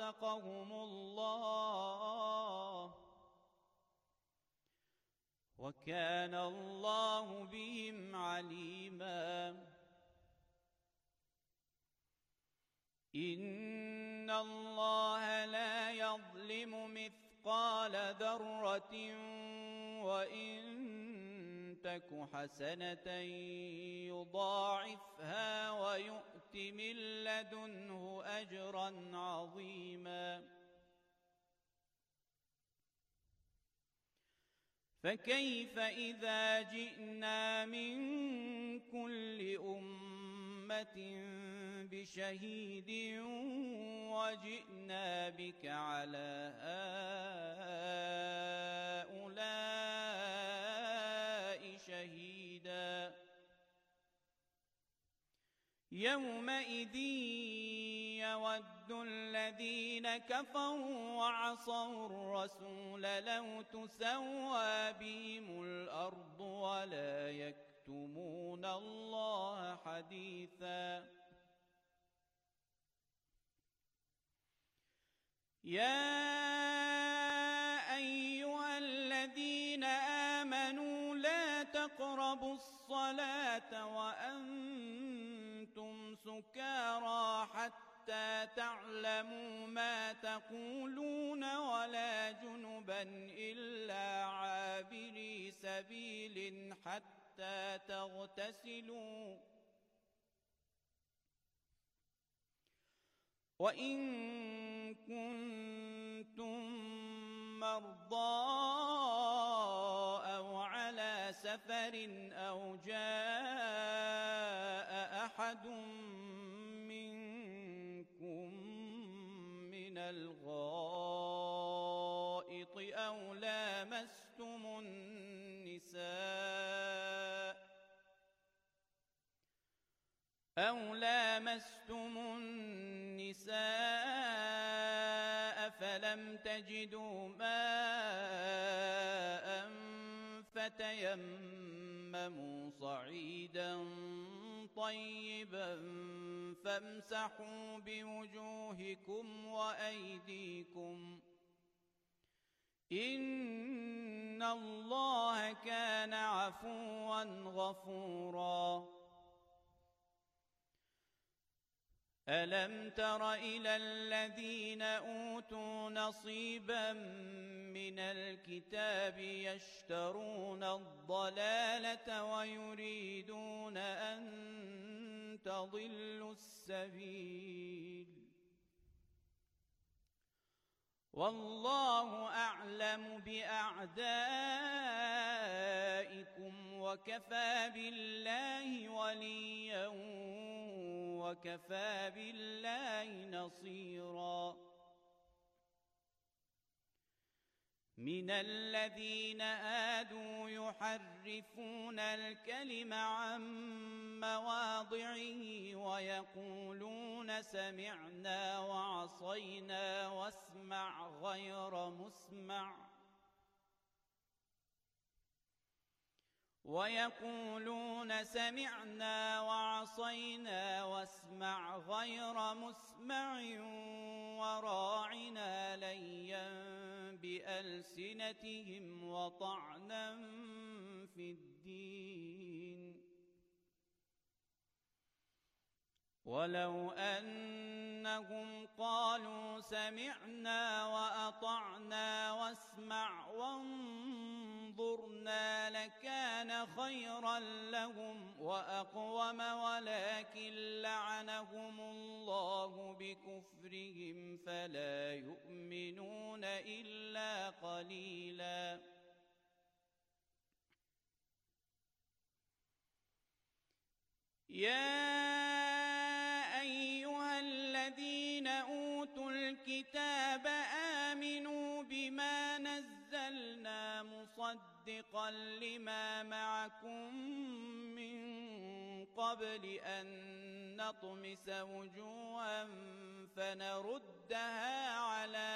ووفقهم الله، وكان الله بهم عليما. إن الله لا يظلم مثقال ذرة وإن تك حسنة يضاعفها ويؤت من لدنه أجرا عظيما. فكيف إذا جئنا من كل أمة بشهيد وجئنا بك على هؤلاء شهيدا. يومئذ يود الذين كفروا وعصوا الرسول لو تسوى بهم الأرض ولا يكتمون الله حديثا. يا أيها الذين آمنوا لا تقربوا الصلاة وأنتم سكارى حتى تعلموا ما تقولون ولا جنبا إلا عابري سبيل حتى تغتسلوا، وإن كنتم مرضى أو على سفر أو جاء أحد منكم من الغائط أو لامستم النساء فلم تجدوا ماء فتيمموا صعيدا طيبا فامسحوا بوجوهكم وأيديكم، إن الله كان عفوا غفورا. ألم تر إلى الذين أوتوا نصيبا من الكتاب يشترون الضلالة ويريدون أن تضلوا السبيل، والله أعلم بأعدائكم وكفى بالله وليا وكفى بالله نصيرا. من الذين هادوا يحرفون الكلم عن مواضعه ويقولون سمعنا وعصينا واسمع غير مسمع وراعنا ليا بألسنتهم وطعنا في الدين، ولو أنهم قالوا سمعنا وأطعنا واسمع وانظرنا لكان خيرا لهم وأقوم، ولكن لعنهم الله بكفرهم فلا يؤمنون إلا قليلا. يا أيها الذين أوتوا الكتاب آمنوا بما نزلنا مصدقا لما معكم من قبل أن نطمس وجوها فنردها على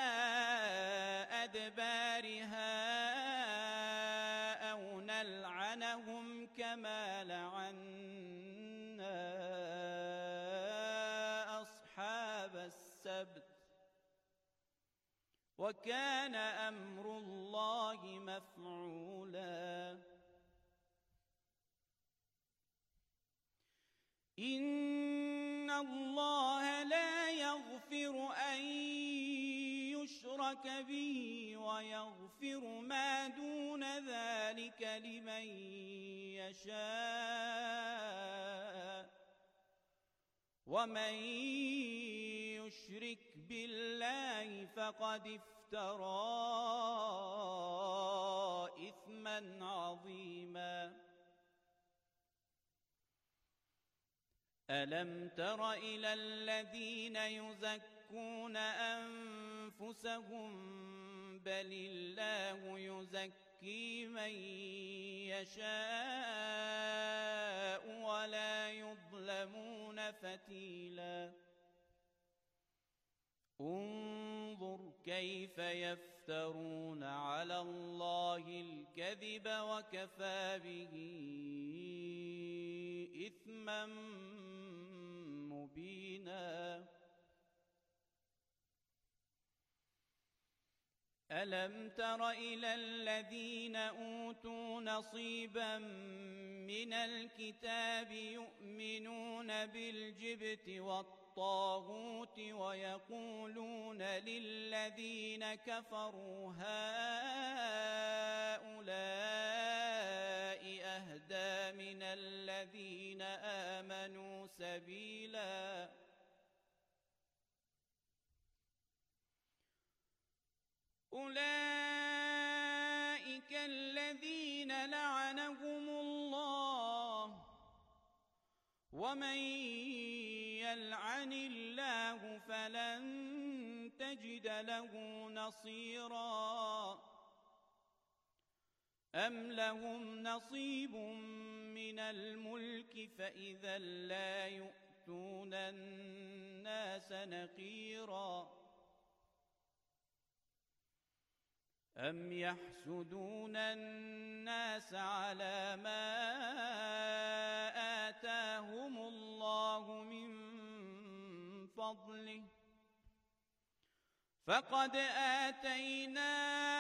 أدبارها أو نلعنها لعنهم كما لعنا أصحاب السبت وكان أمر الله مفعولا إن الله لا يغفر أن يشرك به ويغفر ما دون ذلك لمن يشاء ومن يشرك بالله فقد افترى إثما عظيما ألم تر إلى الذين يزكون أنفسهم بل الله يزكي من يشاء ولا يظلمون فتيلا انظر كيف يفترون على الله الكذب وكفى به إثما مبينا ألم تر إلى الذين أوتوا نصيبا من الكتاب يؤمنون بالجبت والطاغوت ويقولون للذين كفروا هؤلاء أهدى من الذين آمنوا سبيلا أولئك الذين لعنهم الله ومن يلعن الله فلن تجد له نصيرا أم لهم نصيب من الملك فإذا لا يؤتون الناس نقيرا أم يحسدون الناس على ما آتاهم الله من فضله فقد آتينا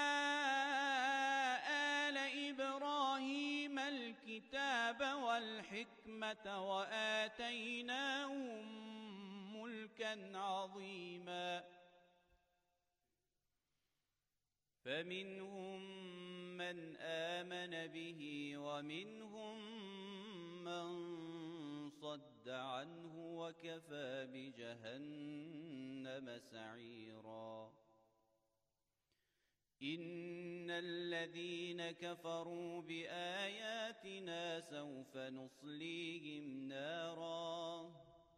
آل إبراهيم الكتاب والحكمة وآتيناهم ملكا عظيما فمنهم من آمن به ومنهم من صد عنه وكفى بجهنم سعيرا إن الذين كفروا بآياتنا سوف نصليهم نارا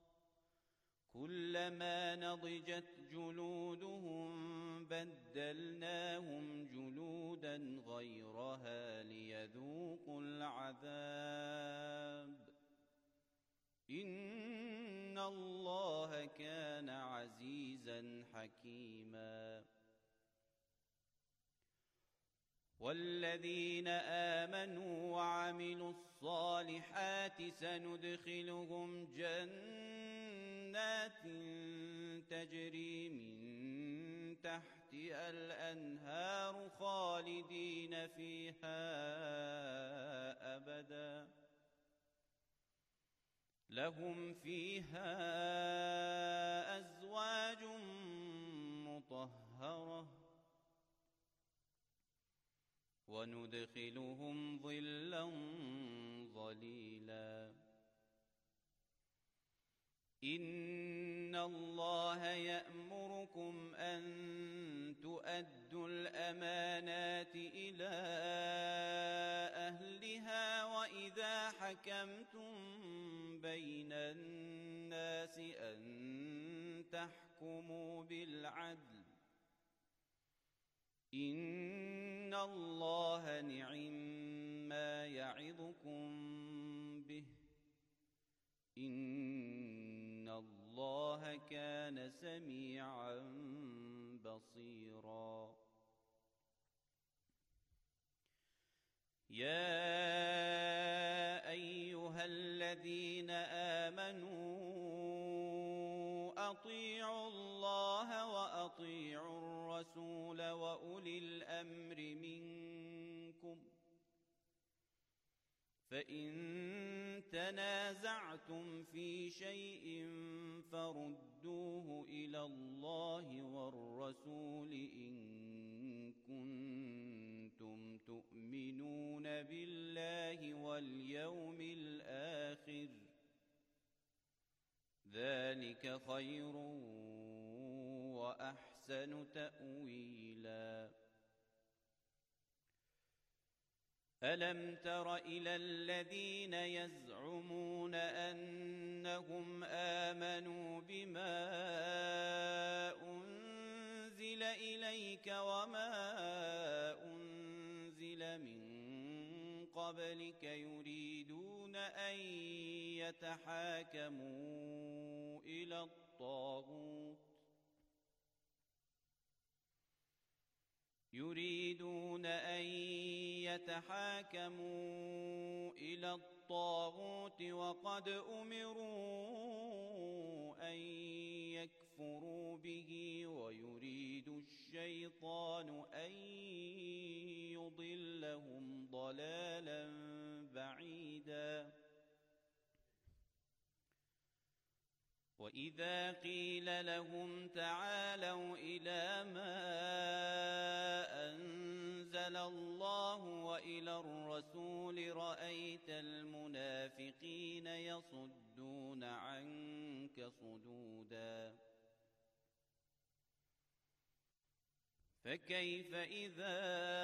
كلما نضجت جلودهم بدلناهم جلودا غيرها ليذوقوا العذاب إن الله كان عزيزا حكيما والذين آمنوا وعملوا الصالحات سندخلهم جنات تجري من تحتها الأنهار خالدين فيها أبدا لهم فيها أزواج مطهرة وندخلهم ظلا ظليلا إن الله يأمركم أن تؤدوا الأمانات إلى أهلها وإذا حكمتم بين الناس أن تحكموا بالعدل إن الله نعما يعظكم به إن الله كان سميعا بصيرا يا والرسول وأولي الأمر منكم فإن تنازعتم في شيء فردوه إلى الله والرسول إن كنتم تؤمنون بالله واليوم الآخر ذلك خير وأحسن تأويلا ألم تر إلى الذين يزعمون أنهم آمنوا بما أنزل إليك وما أنزل من قبلك يريدون أن يتحاكموا إلى الطاغوت وقد أمروا أن يكفروا به ويريد الشيطان أن يضلهم ضلالا بعيدا وإذا قيل لهم تعالوا إلى ما أنزل الله وإلى الرسول رأيت المنافقين يصدون عنك صدودا فكيف إذا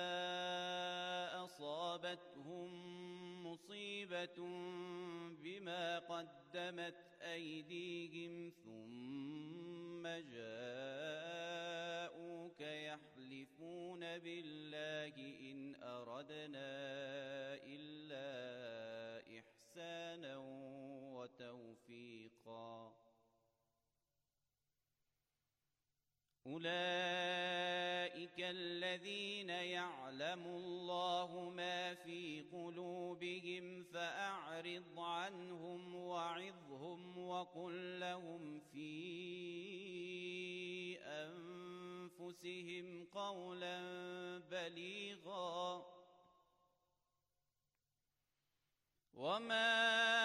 أصابتهم مصيبة بما قدمت أيديهم ثم جاءوك يحلفون بالله إن أردنا إلا إحسانا وتوفيقا أولئك الذين يعلم الله ما في قلوبهم فأعرض عنهم وعظهم وقل لهم في أنفسهم قولا بليغا وما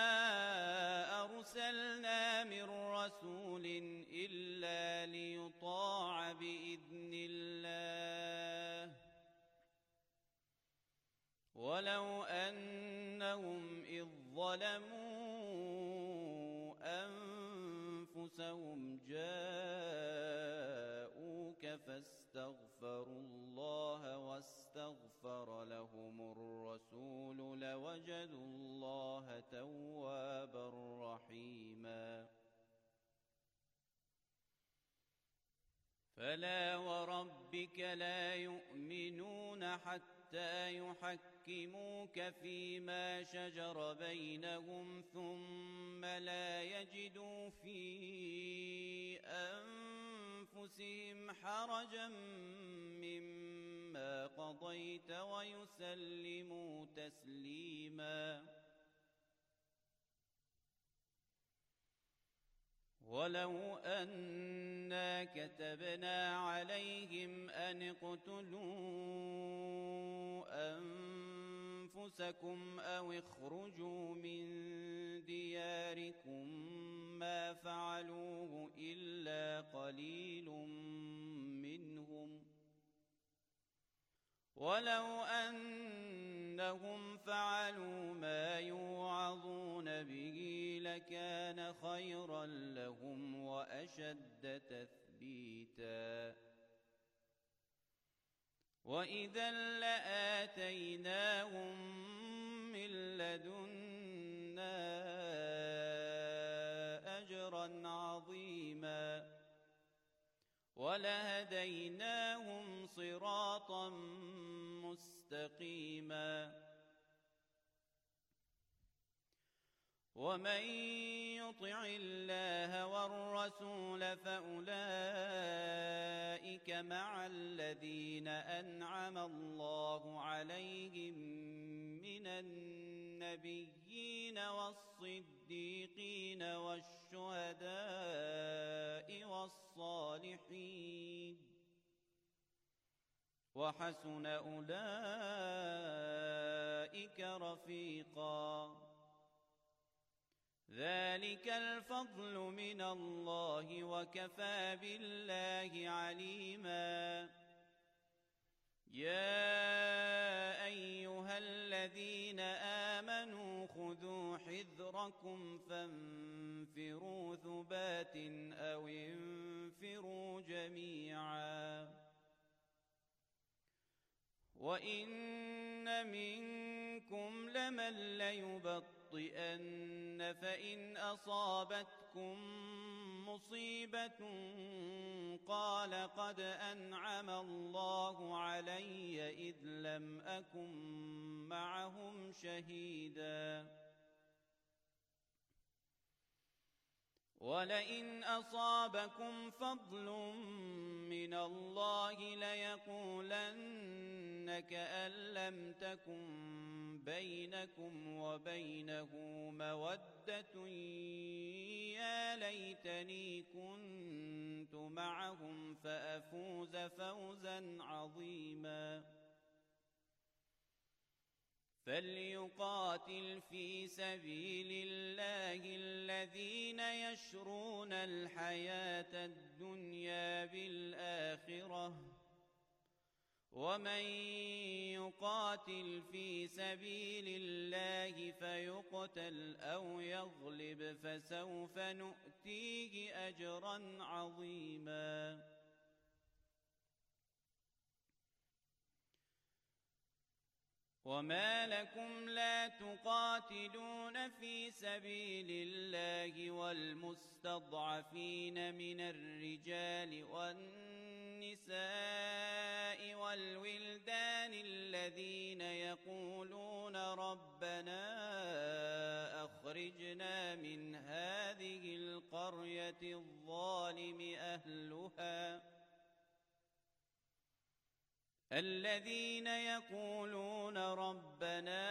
أرسلنا من رسول إلا ليطاع بإذن الله ولو أنهم إذ ظلموا أنفسهم جاءوك فاستغفروا الله واستغفر لهم الرسول لوجدوا الله توابا رحيما فلا وربك لا يؤمنون حتى يحكموك فيما شجر بينهم ثم لا يجدوا في أنفسهم حرجا مما قضيت ويسلموا تسليما ولو أنا كتبنا عليهم أن اقتلوا أنفسكم أو اخرجوا من دياركم ما فعلوه إلا قليل منهم ولو أنهم فعلوا ما يوعظون به لكان خيرا لهم وأشد تثبيتا وإذا لآتيناهم من لدنا أجرا عظيما ولهديناهم صراطا مستقيما ومن يطع الله والرسول فأولئك مع الذين أنعم الله عليهم من النبيين والصديقين والشهداء والصالحين وحسن أولئك رفيقا ذلك الفضل من الله وكفى بالله عليما يا أيها الذين آمنوا خذوا حذركم فانفروا ثبات أو انفروا جميعا وإن منكم لمن ليبطئن فإن أصابتكم مصيبة قال قد أنعم الله علي إذ لم أكن معهم شهيدا ولئن أصابكم فضل من الله ليقولن كأن لم تكن بينكم وبينه مودة يا ليتني كنت معهم فأفوز فوزا عظيما فليقاتل في سبيل الله الذين يشرون الحياة الدنيا بالآخرة ومن يقاتل في سبيل الله فيقتل أو يغلب فسوف نؤتيه أجرا عظيما وما لكم لا تقاتلون في سبيل الله والمستضعفين من الرجال والنساء والولدان الذين يقولون ربنا أخرجنا من هذه القرية الظالم أهلها الذين يقولون ربنا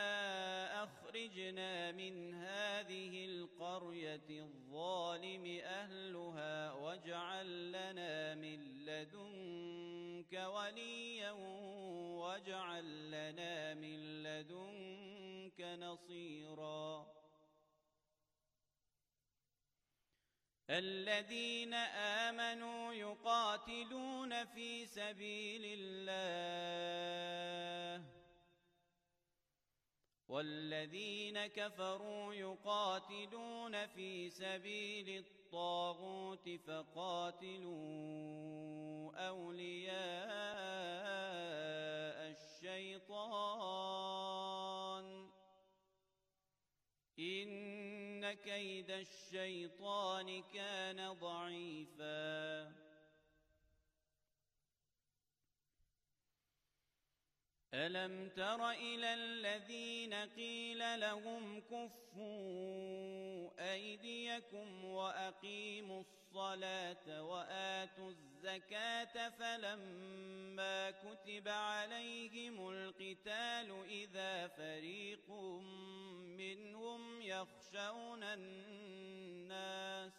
أخرجنا من هذه القرية الظالم أهلها واجعل لنا من لدنك وليا واجعل لنا من لدنك نصيرا الذين آمنوا يقاتلون في سبيل الله والذين كفروا يقاتلون في سبيل الطاغوت فقاتلوا أولياء الشيطان إن كيد الشيطان كان ضعيفا ألم تر إلى الذين قيل لهم كفوا أيديكم وأقيموا الصلاة وآتوا الزكاة فلما كتب عليهم القتال إذا فريق منهم يخشون الناس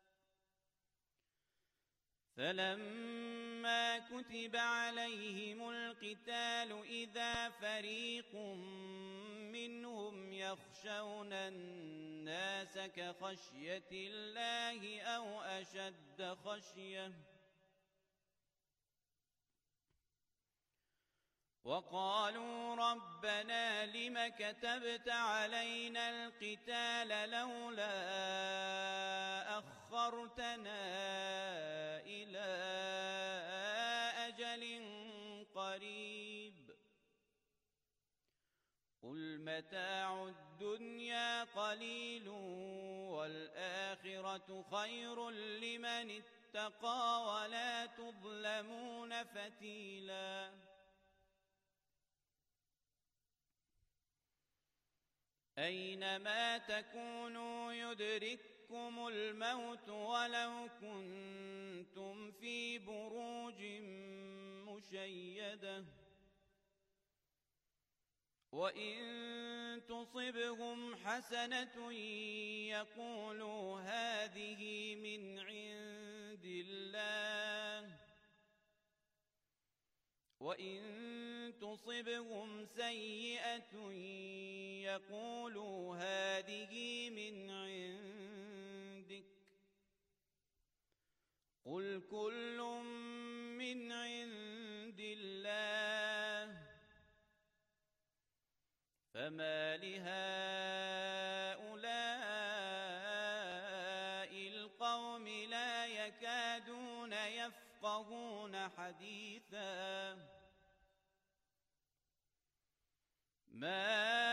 فلما كتب عليهم القتال إذا فريق منهم يخشون الناس كخشية الله أو أشد خشية وقالوا ربنا لم كتبت علينا القتال لولا أخرتنا إلى أجل قريب قل متاع الدنيا قليل والآخرة خير لمن اتقى ولا تظلمون فتيلا أينما تكونوا يدرككم الموت ولو كنتم في بروج مشيدة وإن تصبهم حسنة يقولوا هذه من عند الله وإن تصبهم سيئة يقولوا هذه من عندك قل كل من عند الله فما لهؤلاء القوم لا يكادون يفقهون حديثا ما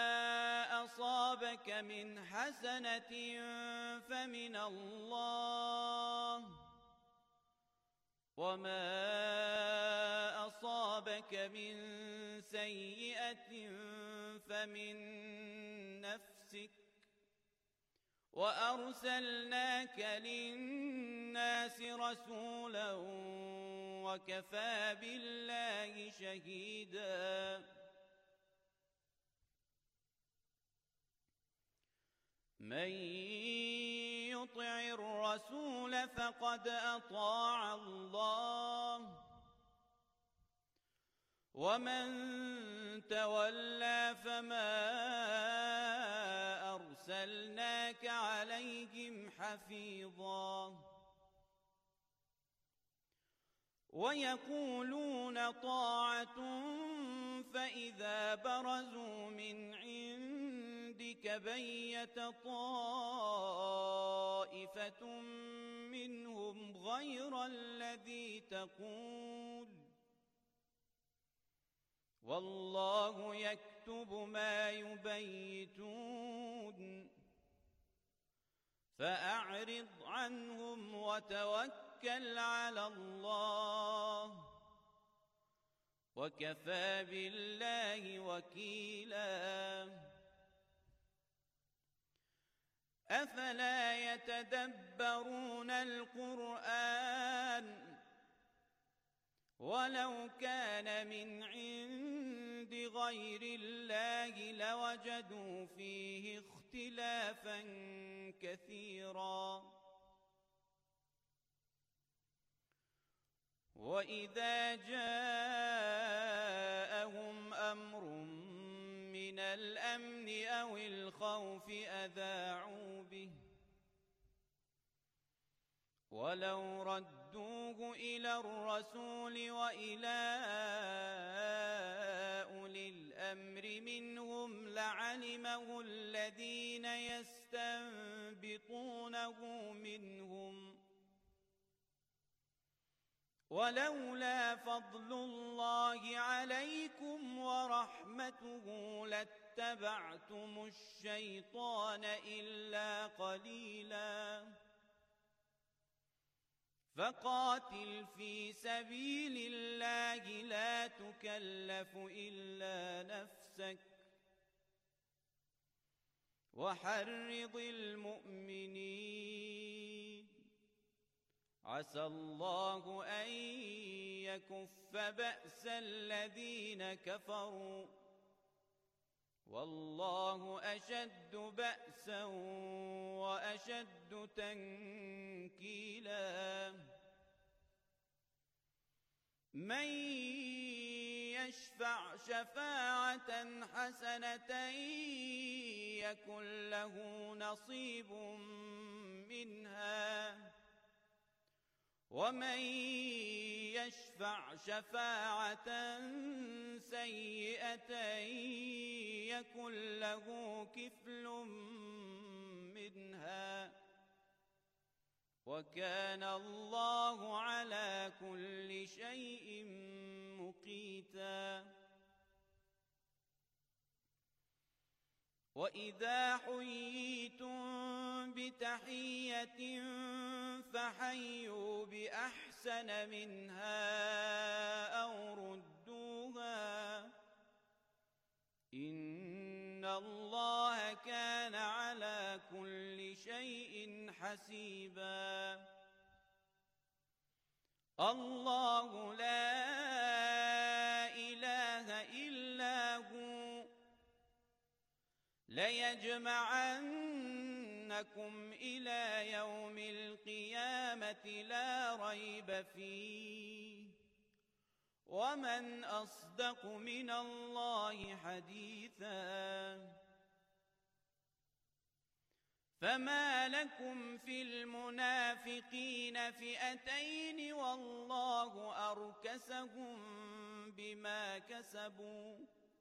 أصابك من حسنة فمن الله وما أصابك من سيئة فمن نفسك وأرسلناك للناس رسولا وكفى بالله شهيدا من يطع الرسول فقد أطاع الله ومن تولى فما أرسلناك عليهم حفيظا ويقولون طاعة فإذا برزوا من عندك بيت طائفة منهم غير الذي تقول والله يكتب ما يبيتون فأعرض عنهم وتوكل على الله وكفى بالله وكيلا أفلا يتدبرون القرآن ولو كان من عند غير الله لوجدوا فيه اختلافا كثيرا وإذا جاءهم أمر من الأمن أو الخوف أذاعوا به ولو ردوه إلى الرسول وإلى أولي الأمر منهم لعلمه الذين يستنبطونه منهم ولولا فضل الله عليكم ورحمته لاتبعتم الشيطان إلا قليلا فقاتل في سبيل الله لا تكلف إلا نفسك وحرض المؤمنين عسى الله أن يكف بأس الذين كفروا والله أشد بأسا وأشد تنكيلا من يشفع شفاعة حسنة يكن له نصيب منها ومن يشفع شفاعة سيئة يكن له كفل منها وكان الله على كل شيء مقيتا وإذا حييتم بتحية فحيوا بأحسن منها أو ردوها إن الله كان على كل شيء حسيبا الله لا إله إلا هو ليجمعنكم إلى يوم القيامة لا ريب فيه ومن أصدق من الله حديثا فما لكم في المنافقين فئتين والله أركسهم بما كسبوا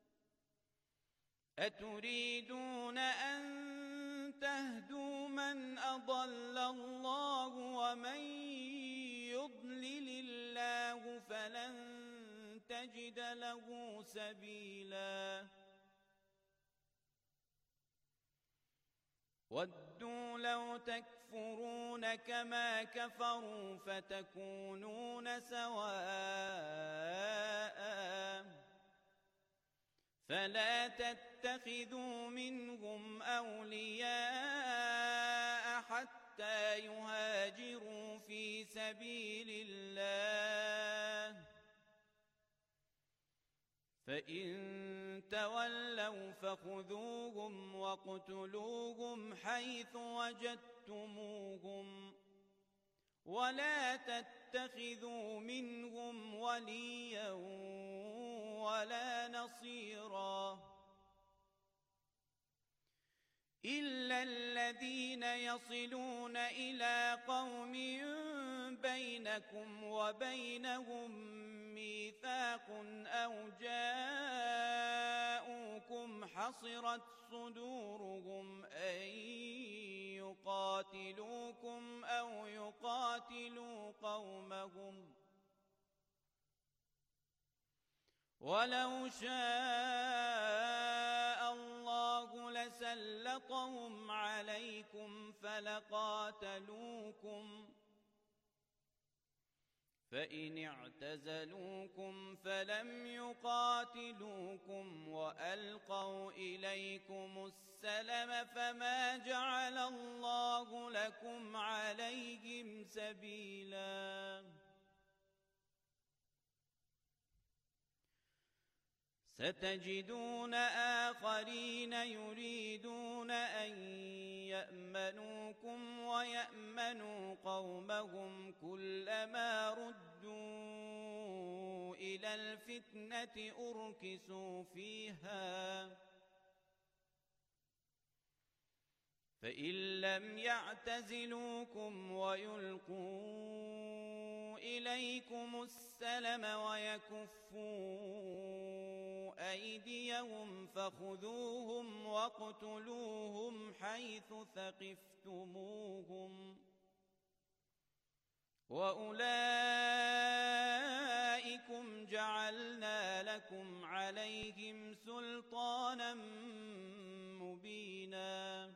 أتريدون أن تهدوا من أضل الله ومن يضلل الله فلن تجد له سبيلا ودوا لو تكفرون كما كفروا فتكونون سواء فلا تتخذوا منهم أولياء حتى يهاجروا في سبيل الله فإن تولوا فخذوهم واقتلوهم حيث وجدتموهم ولا تتخذوا منهم وليا ولا نصيرا إلا الذين يصلون إلى قوم بينكم وبينهم ميثاق أو جاءوكم حصرت صدورهم أن يقاتلوكم أو يقاتلوا قومهم ولو شاء الله لسلطهم عليكم فلقاتلوكم فإن اعتزلوكم فلم يقاتلوكم وألقوا إليكم السلم فما جعل الله لكم عليهم سبيلا ستجدون آخرين يريدون أن يأمنوكم ويأمنوا قومهم كلما ردوا إلى الفتنة أركسوا فيها فإن لم يعتزلوكم ويلقوا إليكم السلم ويكفوا أيديهم فخذوهم واقتلوهم حيث ثقفتموهم وأولئكم جعلنا لكم عليهم سلطانا مبينا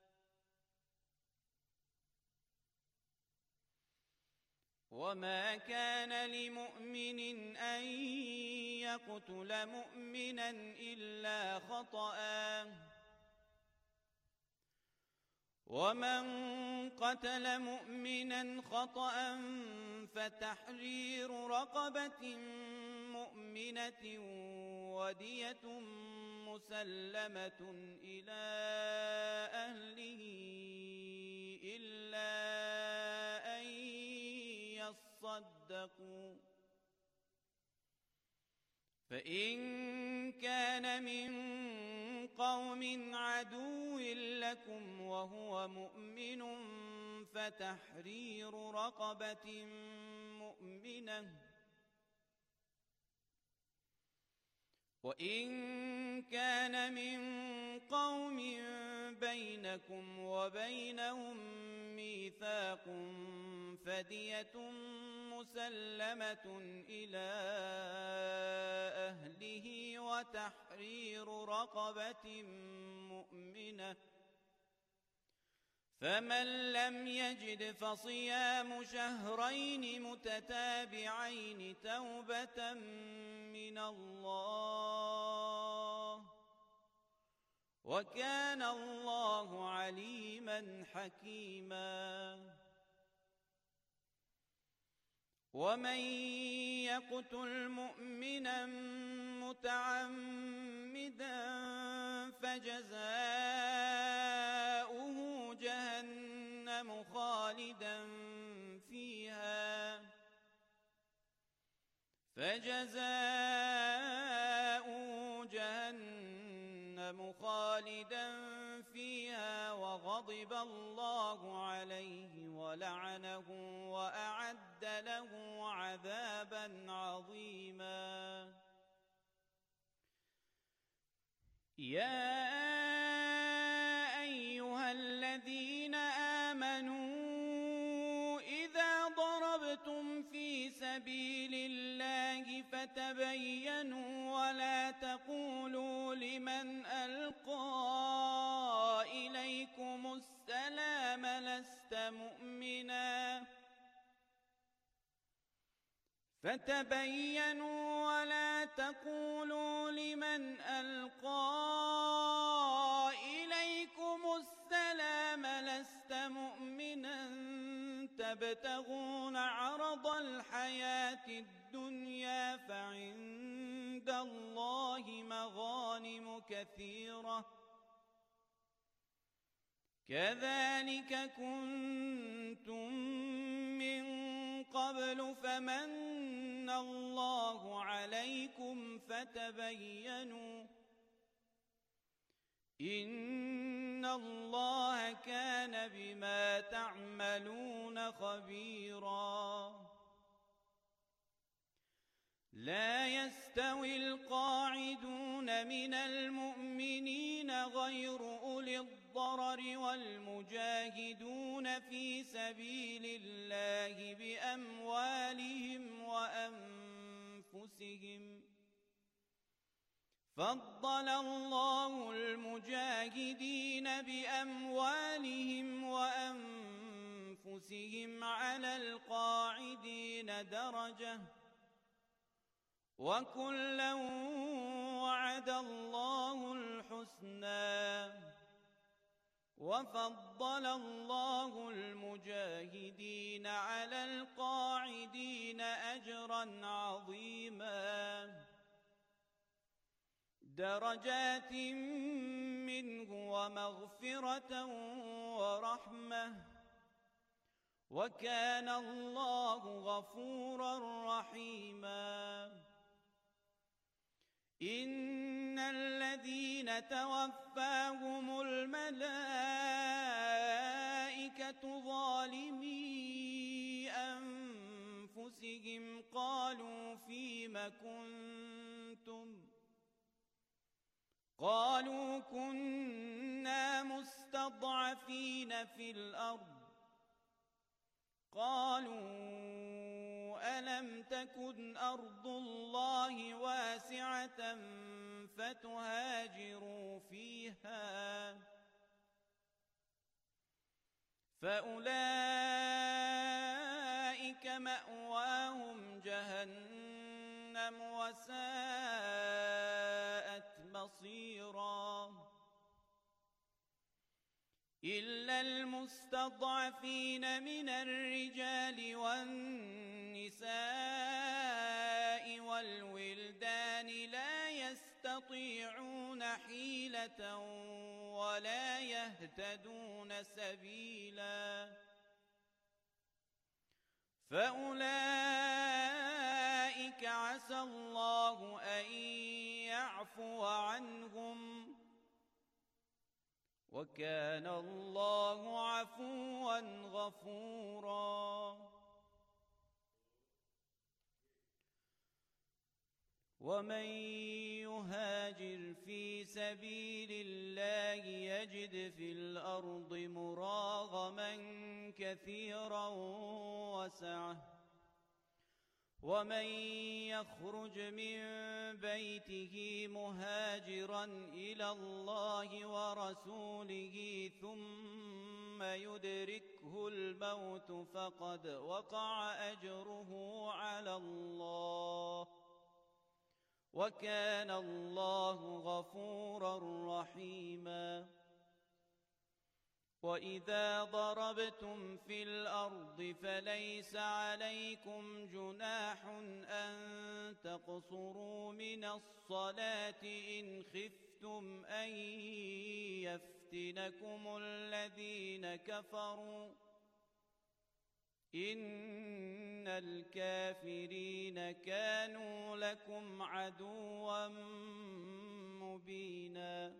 وما كان لمؤمن أن يقتل مؤمنا إلا خطأ ومن قتل مؤمنا خطأ فتحرير رقبة مؤمنة ودية مسلمة إلى أهله إلا أن يصدقوا فإن كان من قوم عدو لكم وهو مؤمن فتحرير رقبة مؤمنة وإن كان من قوم بينكم وبينهم ميثاق فدية مسلمة إلى أهله وتحرير رقبة مؤمنة فمن لم يجد فصيام شهرين متتابعين توبة من الله وكان الله عليما حكيما ومن يقتل مؤمنا متعمدا فجزاؤه جهنم خالدا فيها فجزاؤه جهنم خالدا فيها وغضب الله عليه ولعنه وأعد له عذابا عظيما. يا أيها الذين آمنوا إذا ضربتم في سبيل الله فتبينوا ولا تقولوا لمن ألقى إليكم السلام لست مؤمنا ولا تقولوا لمن ألقى إليكم السلام لست مؤمنا تبتغون عرض الحياة الدنيا فعند الله مغانم كثيرة كذلك كنتم من قبل فمن الله عليكم فتبينوا إن الله كان بما تعملون خبيرا. لا يستوي القاعدون من المؤمنين غير أولي الضرر والمجاهدون في سبيل الله بأموالهم وأنفسهم فضل الله المجاهدين بأموالهم وأنفسهم على القاعدين درجة وكلا وعد الله الحسنى وفضل الله المجاهدين على القاعدين أجرا عظيما درجات منه ومغفرة ورحمة وكان الله غفورا رحيما. إن الذين توفاهم الملائكة ظالمي أنفسهم قالوا فيم كنتم قالوا كنا مستضعفين في الأرض قالوا ألم تكن أرض الله واسعة فتهاجروا فيها فأولئك مأواهم جهنم وساءت مصيرا. إلا المستضعفين من الرجال والنساء والولدان لا يستطيعون حيلة ولا يهتدون سبيلا فأولئك عسى الله أن يعفو عنهم وكان الله عفوا غفورا. ومن يهاجر في سبيل الله يجد في الأرض مراغما كثيرا وسعة ومن يخرج من بيته مهاجرا إلى الله ورسوله ثم يدركه الموت فقد وقع أجره على الله وكان الله غفورا رحيما. وإذا ضربتم في الأرض فليس عليكم جناح أن تقصروا من الصلاة إن خفتم أن يفتنكم الذين كفروا إن الكافرين كانوا لكم عدوا مبينا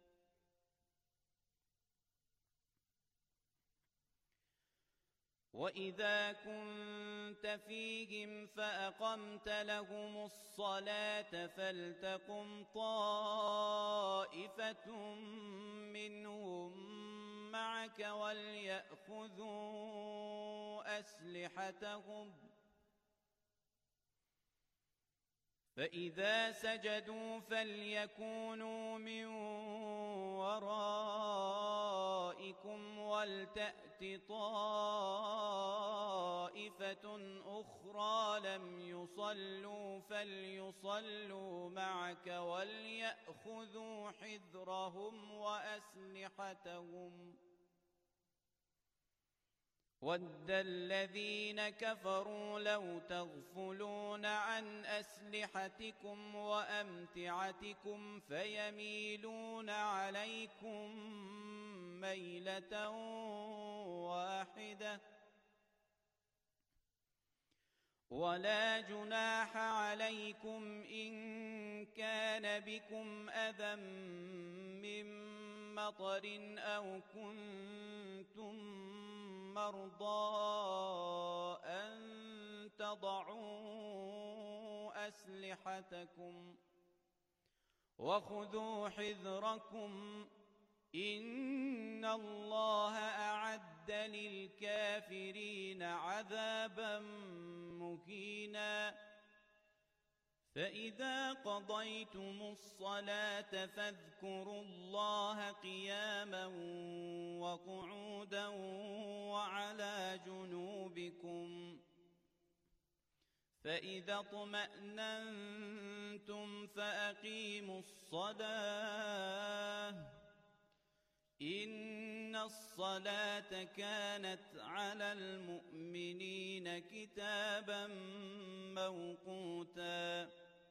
وإذا كنت فيهم فأقمت لهم الصلاة فلتقم طائفة منهم معك وليأخذوا أسلحتهم فإذا سجدوا فليكونوا من ورائكم ولتأت طائفة أخرى لم يصلوا فليصلوا معك وليأخذوا حذرهم وأسلحتهم وَدَّ الَّذِينَ كَفَرُوا لَوْ تَغْفُلُونَ عَنْ أَسْلِحَتِكُمْ وَأَمْتِعَتِكُمْ فَيَمِيلُونَ عَلَيْكُمْ مَيْلَةً وَاحِدَةً وَلَا جُنَاحَ عَلَيْكُمْ إِن كَانَ بِكُمْ أَذًى مِّن مَّطَرٍ أَوْ كُنتُم مَّرْضَىٰ أَن تَضَعُوا أَسْلِحَتَكُمْ وَخُذُوا حِذْرَكُمْ إِنَّ اللَّهَ أَعَدَّ لِلْكَافِرِينَ عَذَابًا مُّهِينًا فَإِذَا قَضَيْتُمُ الصَّلَاةَ فاذكروا الله قِيَامًا وَقُعُودًا وَعَلَى جُنُوبِكُمْ فَإِذَا اطْمَأْنَنتُمْ فَأَقِيمُوا الصَّلَاةَ إِنَّ الصَّلَاةَ كَانَتْ عَلَى الْمُؤْمِنِينَ كِتَابًا مَّوْقُوتًا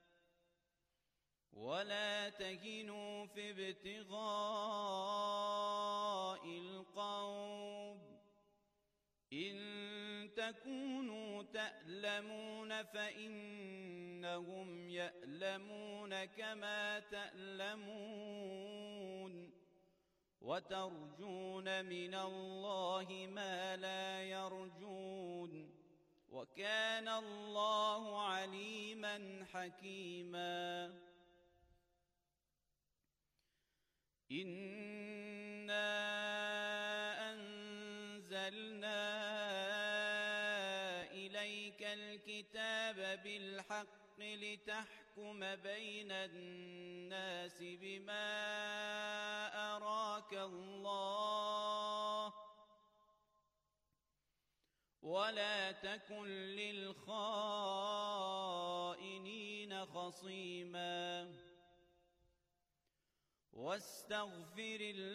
وَلَا تَهِنُوا فِي ابْتِغَاءِ الْقَوْمِ إِن تَكُونُوا تَأْلَمُونَ فَإِنَّهُمْ يَأْلَمُونَ كَمَا تَأْلَمُونَ وَتَرْجُونَ مِنَ اللَّهِ مَا لَا يَرْجُونَ وَكَانَ اللَّهُ عَلِيمًا حَكِيمًا إِنَّا أَنزَلْنَا إِلَيْكَ الْكِتَابَ بِالْحَقِّ لِتَحْكُمَ بَيْنَ النَّاسِ بِمَا أَرَاكَ اللَّهُ وَلَا تَكُنْ لِلْخَائِنِينَ خَصِيمًا وَاسْتَغْفِرِ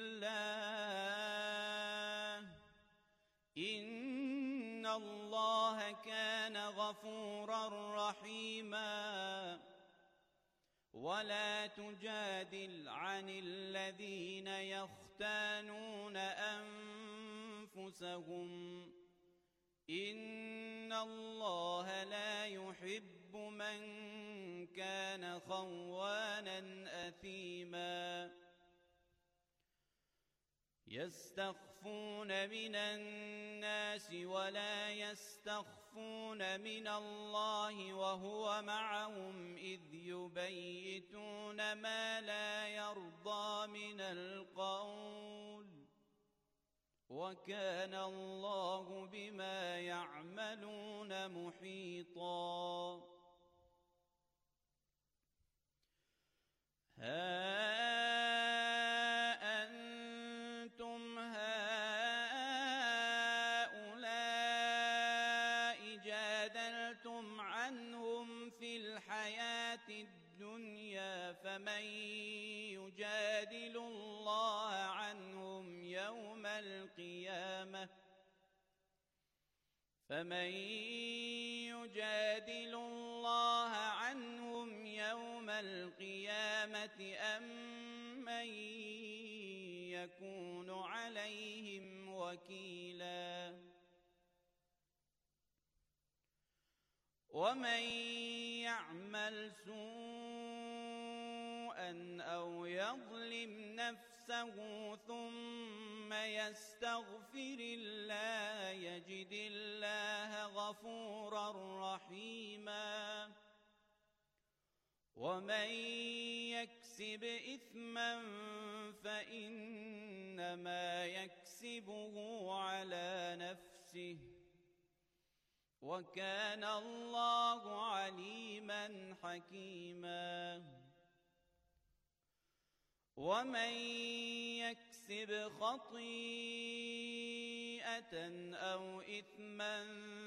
اللَّهَ إِنَّ اللَّهَ كَانَ غَفُورًا رَّحِيمًا وَلَا تُجَادِلْ عَنِ الَّذِينَ يَخْتَانُونَ أَنفُسَهُمْ إِنَّ اللَّهَ لا يُحِبُّ مَن كَانَ خَوَّانًا أَثِيمًا يَسْتَخْفُونَ مِنَ النَّاسِ وَلَا يَسْتَخْفُونَ مِنَ اللَّهِ وَهُوَ مَعَهُمْ إِذْ يُبَيِّتُونَ مَا لَا يَرْضَىٰ مِنَ الْقَوْلِ وَكَانَ اللَّهُ بِمَا يَعْمَلُونَ مُحِيطًا ها أنتم هؤلاء جادلتم عنهم في الحياة الدنيا فمن يجادل الله عنهم يوم القيامة أم من يكون عليهم وكيلا ومن يعمل سوءا أو يظلم نفسه ثم يستغفر الله يجد الله غفورا رحيما ومن يكسب إثما فإنما يكسبه على نفسه وكان الله عليما حكيما ومن يكسب خطيئة أو إثما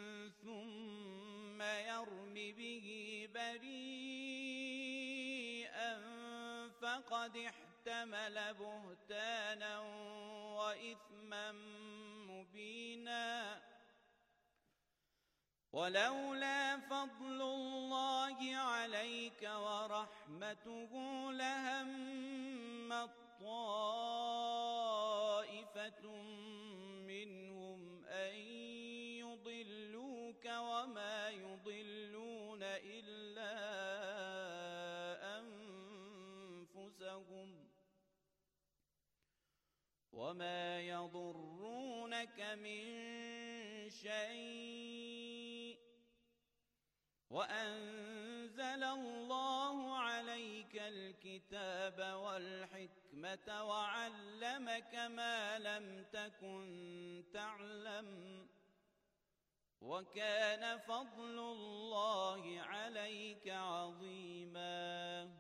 ثم يرم به بريئا فقد احتمل بهتانا وإثما مبينا ولولا فضل الله عليك ورحمته لهم طائفة منهم أن يضلوك وما يضلون إلا أنفسهم وما يضرونك من شيء وأنزل الله عليك الكتاب والحكمة وعلمك ما لم تكن تعلم وكان فضل الله عليك عظيما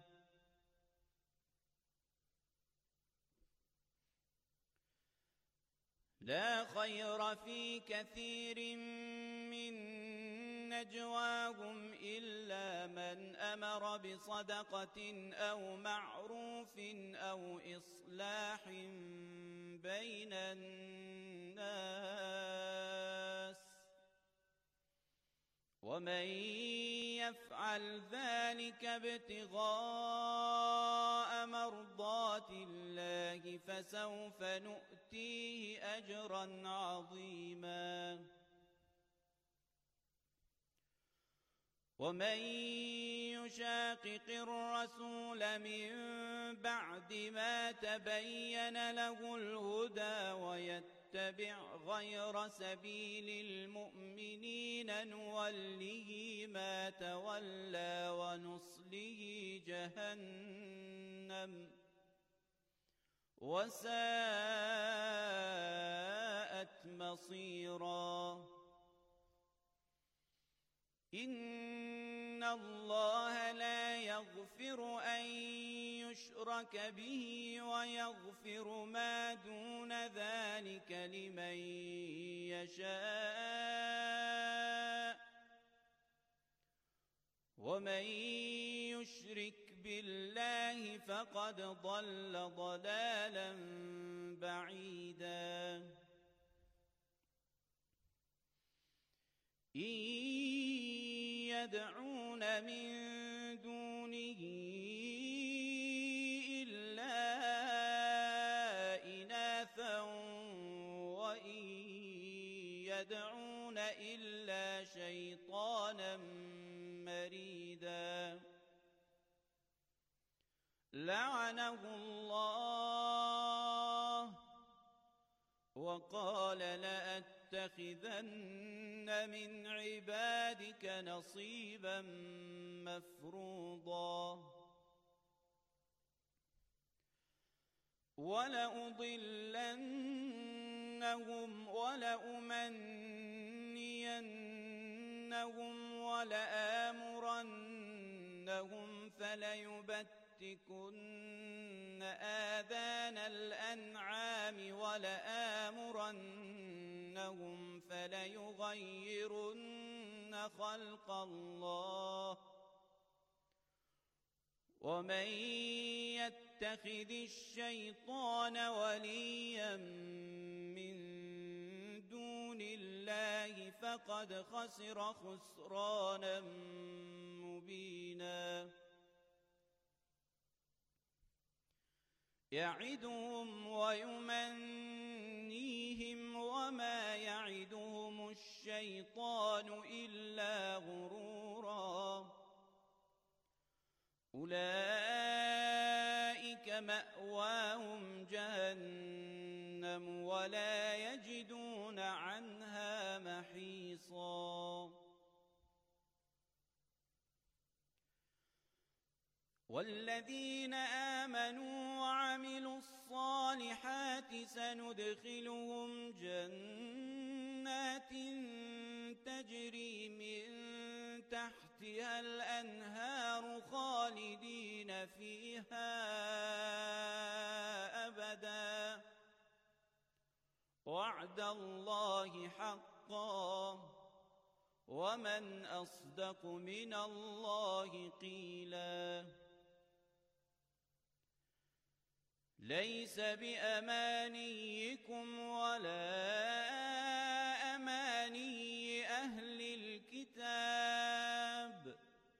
لا خير في كثير من نجواهم إلا من أمر بصدقة أو معروف أو إصلاح بين الناس ومن يفعل ذلك ابتغاء مرضات الله فسوف نؤتيه أجرا عظيما ومن يشاقق الرسول من بعد ما تبين له الهدى ويتبع غير سبيل المؤمنين نوله ما تولى ونصله جهنم وساءت مصيرا إن الله لا يغفر أن يشرك به ويغفر ما دون ذلك لمن يشاء ومن يشرك بالله فقد ضل ضلالا بعيدا إن يدعون من دونه إلا إناثا وإن يدعون إلا شيطانا مريدا لعنه الله وقال لأتخذن من عبادك نصيبا مفروضا ولأضلنهم ولأمنينهم ولآمرنهم فليبتكن آذان الأنعام ولآمرنهم فليغيرن خلق الله ومن يتخذ الشيطان وليا من دون الله فقد خسر خسرانا مبينا يعدهم ويمنيهم وما يعدهم الشيطان إلا غرورا أولئك مأواهم جهنم ولا يجدون عنها محيصا والذين آمنوا وعملوا الصالحات سندخلهم جنات تجري من تحتها الأنهار خالدين فيها أبدا وعد الله حقا ومن أصدق من الله قيلا ليس بأمانيكم ولا أماني أهل الكتاب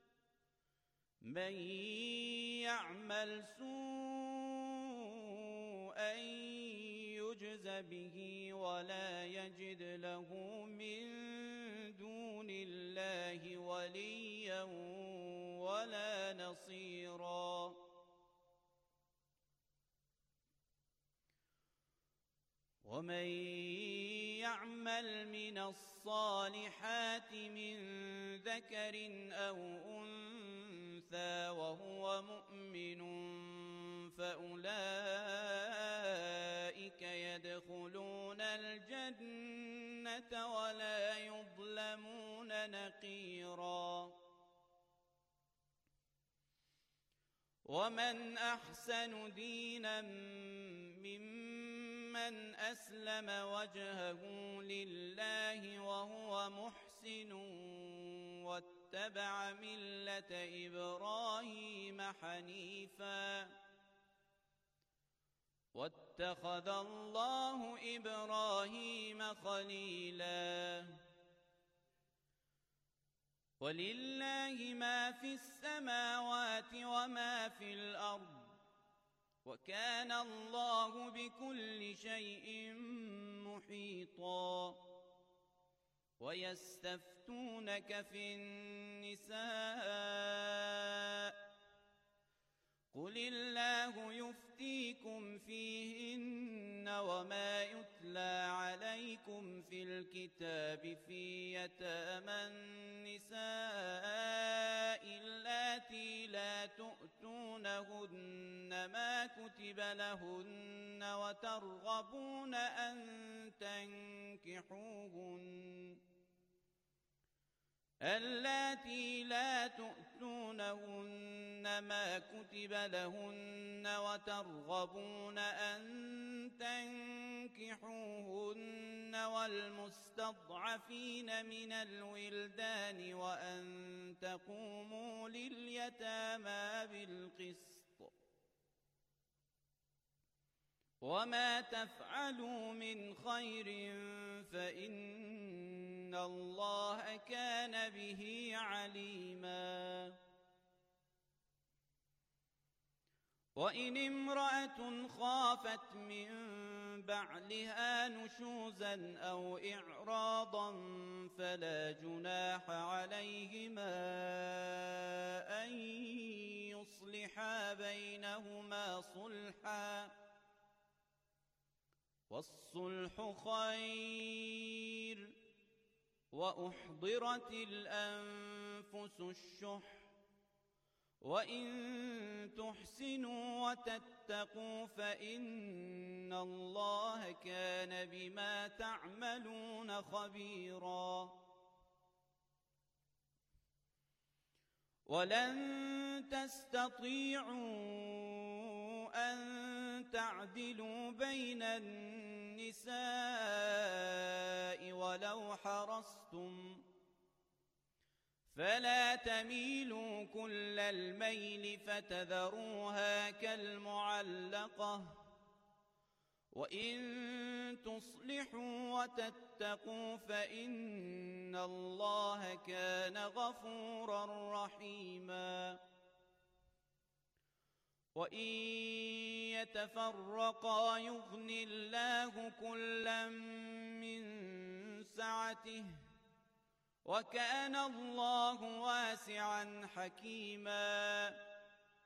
من يعمل سوءا يجز به ولا يجد له من دون الله وليا ولا نصيرا ومن يعمل من الصالحات من ذكر أو أنثى وهو مؤمن فأولئك يدخلون الجنة ولا يظلمون نقيرا ومن أحسن دينا ممن أسلم وجهه لله وهو محسن واتبع ملة إبراهيم حنيفا واتخذ الله إبراهيم خليلا ولله ما في السماوات وما في الأرض وكان الله بكل شيء محيطا ويستفتونك في النساء قل الله يفتيكم فيهن وما يتلى عليكم في الكتاب في يتامى النساء اللاتي لا تؤتونهن ما كتب لهن وترغبون أن تنكحوهن اللاتي لا تؤتونهن ما كتب لهن وترغبون أن تنكحوهن والمستضعفين من الولدان وأن تقوموا لليتامى بالقسط وما تفعلوا من خير فإن الله كان به عليما وإن امرأة خافت من بعلها نشوزا أو إعراضا فلا جناح عليهما أن يصلحا بينهما صلحا والصلح خير وأحضرت الأنفس الشح وإن تحسنوا وتتقوا فإن الله كان بما تعملون خبيرا ولن تستطيعوا أن تعدلوا بين النساء ولو حرصتم فلا تميلوا كل الميل فتذروها كالمعلقة وإن تصلحوا وتتقوا فإن الله كان غفورا رحيما وإن يتفرقا يغن الله كلا من سعته وكان الله واسعا حكيما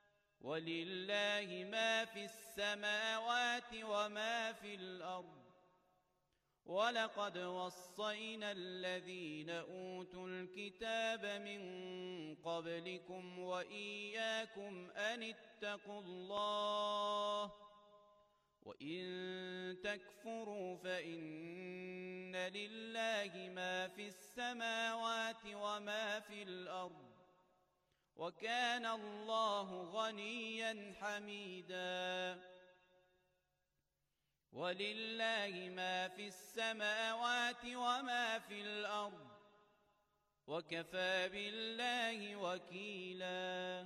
ولله ما في السماوات وما في الأرض ولقد وصينا الذين أوتوا الكتاب من قبلكم وإياكم أن اتقوا الله وإن تكفروا فإن لله ما في السماوات وما في الأرض وكان الله غنيا حميدا ولله ما في السماوات وما في الأرض وكفى بالله وكيلا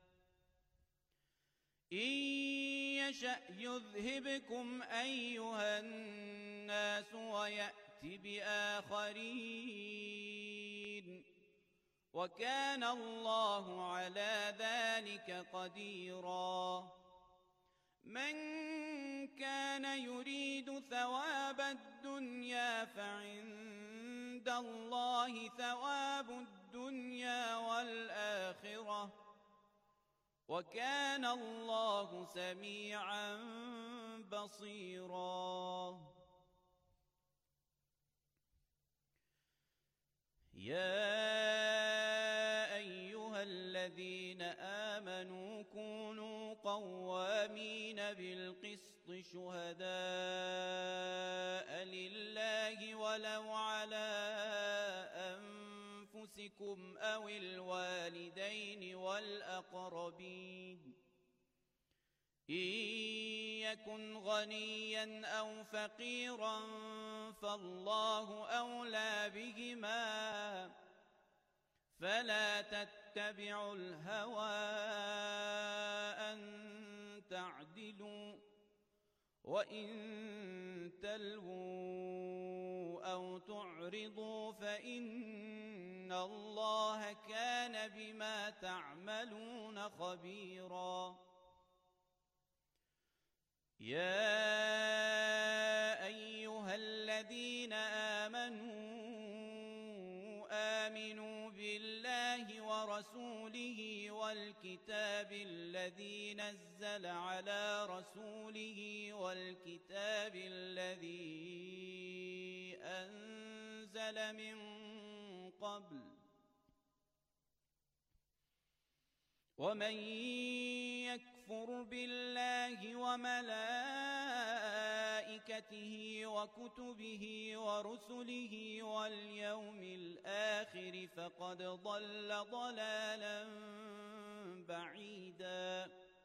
إن يشأ يذهبكم أيها الناس ويأت بآخرين وكان الله على ذلك قديرا من كان يريد ثواب الدنيا فعند الله ثواب الدنيا والآخرة وكان الله سميعا بصيرا يا أيها الذين آمنوا كونوا قوامين بالقسط شهداء لله ولو على أنفسكم أو الوالدين والأقربين إن يكن غنيا أو فقيرا فالله أولى بهما فلا تتبعوا الهوى أن تعدلوا وإن تلووا أو تعرضوا فإن الله كان بما تعملون خبيرا يا أيها الذين آمنوا بالله ورسوله والكتاب الذي نزل على رسوله والكتاب الذي أنزل من قبل ومن يكفر بالله وملائكته وكتبه ورسله واليوم الآخر فقد ضل ضلالا بعيدا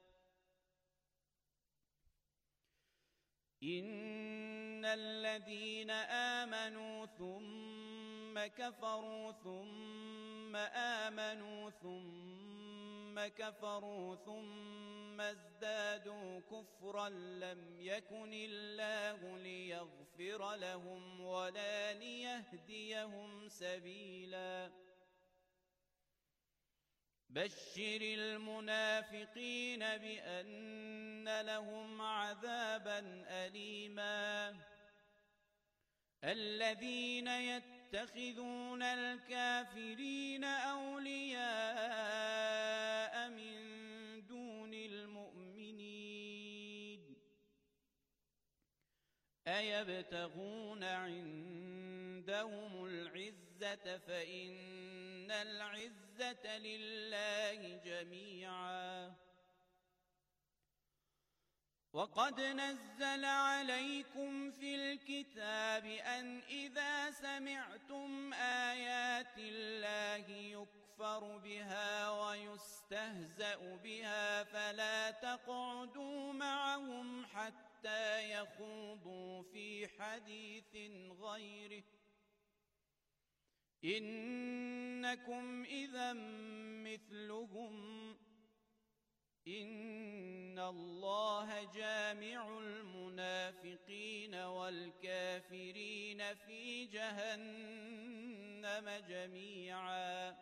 إن الذين آمنوا ثم كفروا ثم آمنوا ثم كفروا ثم ازدادوا كفرا لم يكن الله ليغفر لهم ولا ليهديهم سبيلا بشر المنافقين بأن لهم عذابا أليما الذين يتخذون الكافرين أولياء من دون المؤمنين أيبتغون عندهم العزة فإن العزة لله جميعا وقد نزل عليكم في الكتاب أن إذا سمعتم آيات الله يكفر بها ويستهزأ بها فلا تقعدوا معهم حتى يخوضوا في حديث غيره إنكم إذا مثلهم إن الله جامع المنافقين والكافرين في جهنم جميعا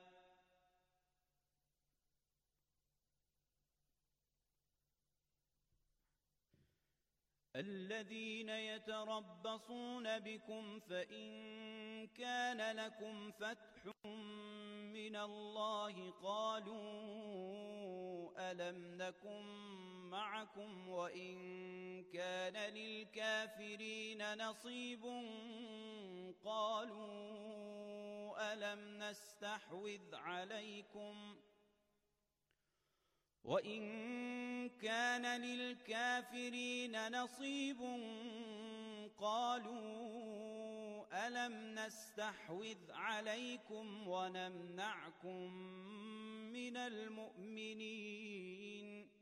الذين يتربصون بكم فإن كان لكم فتح من الله قالوا ألم نكن معكم وإن كان للكافرين نصيب قالوا ألم نستحوذ عليكم وإن كان للكافرين نصيب قالوا ألم نستحوذ عليكم ونمنعكم من المؤمنين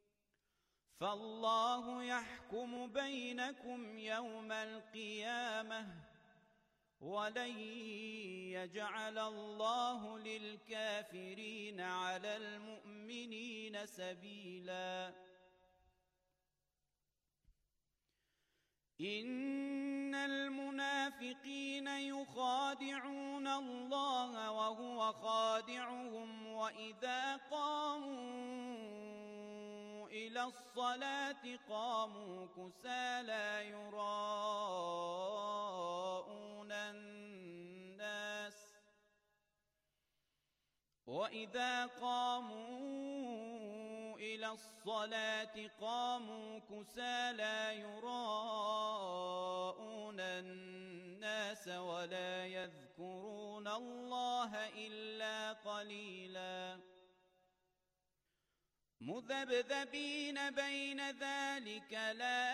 فالله يحكم بينكم يوم القيامة ولن يجعل الله للكافرين على المؤمنين سبيلا إن المنافقين يخادعون الله وهو خادعهم وإذا قاموا إلى الصلاة قاموا كسالى يراءون الناس وإذا قاموا إلى الصلاة قاموا كسالى يراءون الناس ولا يذكرون الله إلا قليلا مذبذبين بين ذلك لا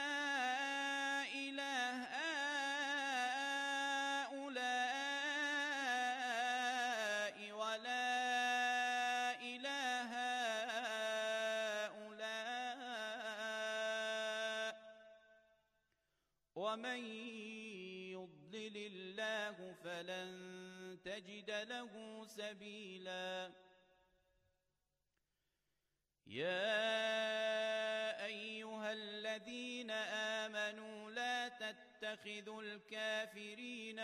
إله هؤلاء ولا إله هؤلاء ومن يضلل الله فلن تجد له سبيلا يا أيها الذين آمنوا لا تتخذوا الكافرين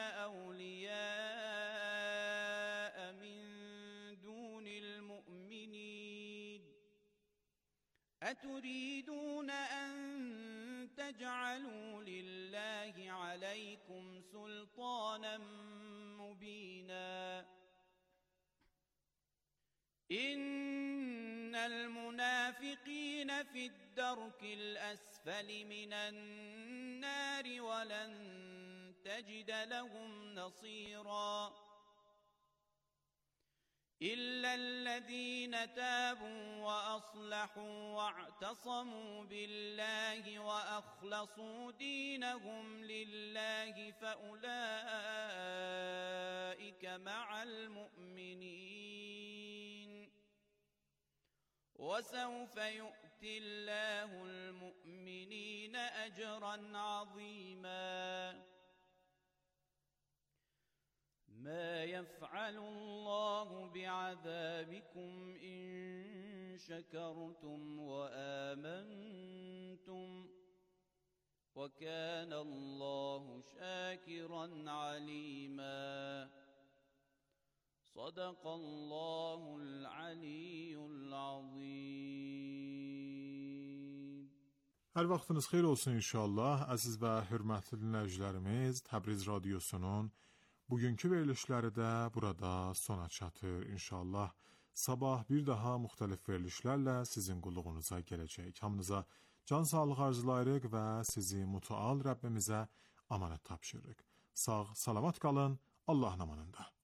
أولياء من دون المؤمنين أتريدون أن تجعلوا لله عليكم سلطانا مبينا إن المنافقين في الدرك الأسفل من النار ولن تجد لهم نصيرا إلا الذين تابوا وأصلحوا واعتصموا بالله وأخلصوا دينهم لله فأولئك مع المؤمنين وسوف يؤتي الله المؤمنين أجرا عظيما ما يفعل الله بعذابكم إن شكرتم وآمنتم وكان الله شاكرا عليما صدق الله العلي العظيم. Hər vaxtınız xeyir olsun inşallah. Əziz və hörmətli dinləyicilərimiz, Təbriz Radiosunun bugünkü verilişləri də burada sona çatır inşallah. Sabah bir daha müxtəlif verilişlərlə sizin qulluğunuza gələcək. Hamınıza can sağlığı arzulayırıq və sizi mütəal Rəbbimizə amanət tapşırırıq. Sağ, salamat qalın, Allahın amanında.